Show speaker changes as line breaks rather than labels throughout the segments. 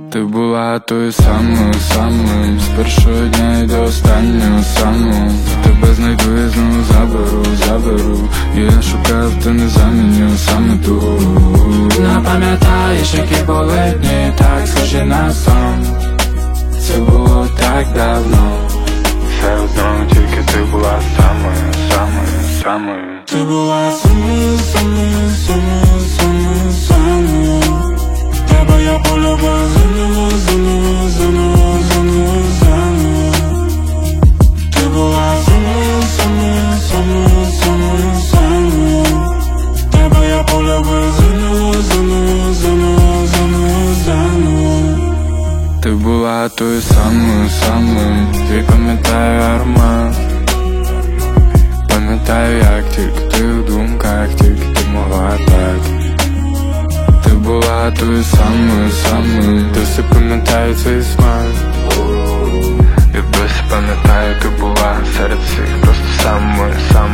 Ти була тою самою, самою, з першого дня і до останнього самого. Тебе знайду і знову заберу. Я шукав, та не заміню саме ту. Не пам'ятаєш, які були дні, так схожі на сон. Це було так давно. Все одно, тільки ти була самою. Ти була самою. Тебе я полюбив заново. Ти була самою. Тебе я полюбив заново. Ти була тою самою, ти пам'ятаю аромат. Пам'ятаю, як тільки ти в думках, тільки ти могла так. Ти була тою самою, досі пам'ятаю цей смак. Я досі пам'ятаю, ти була серед всіх просто самою.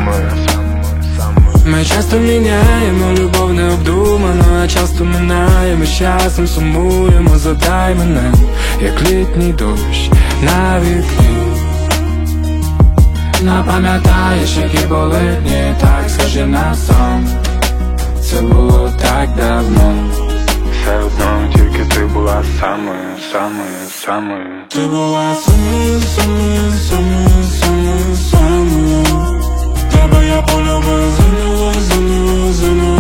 Ми часто міняємо любов необдумано, а часто минаємо, з часом сумуємо. Задай мене, як літній дощ на вікні. Не пам'ятаєш, які були дні, так схожі на сон. Це було так давно. Все одно, тільки ти була самою. Ти була самою. Тебе я полюбив заново.